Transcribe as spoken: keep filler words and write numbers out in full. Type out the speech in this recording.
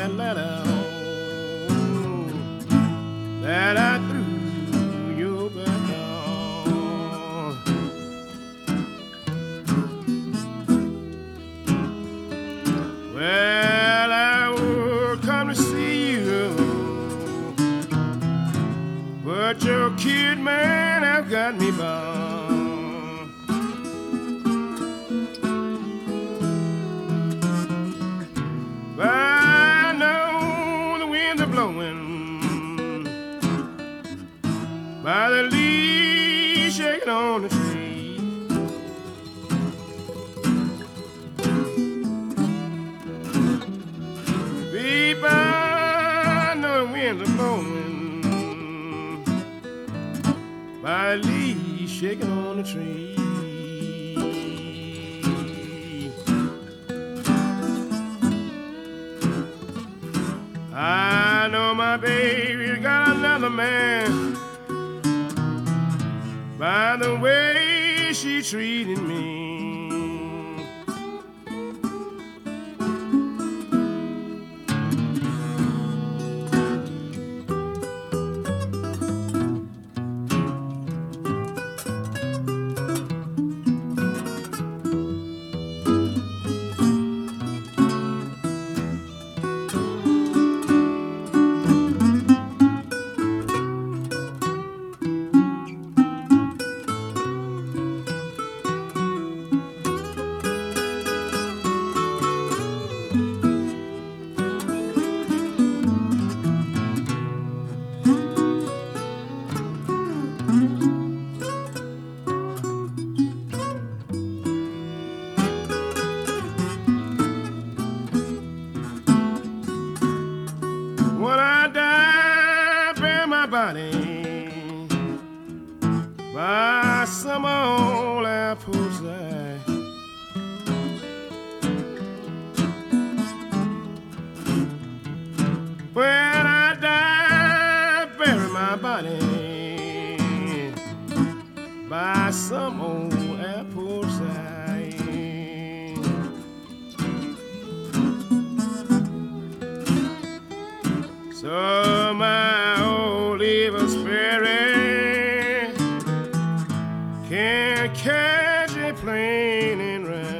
that letter that I threw your back on. Well, I would come to see you, but your kid man have got me bound. I know the winds are blowing by the leaves shaking on the tree. Baby, I know the winds are blowing by the leaves shaking on the tree. I know my baby got another man by the way she treated me. When I die, bury my body by some old apple side. When I die, bury my body by some old apple side. So my old evil spirit can catch a plane and ride.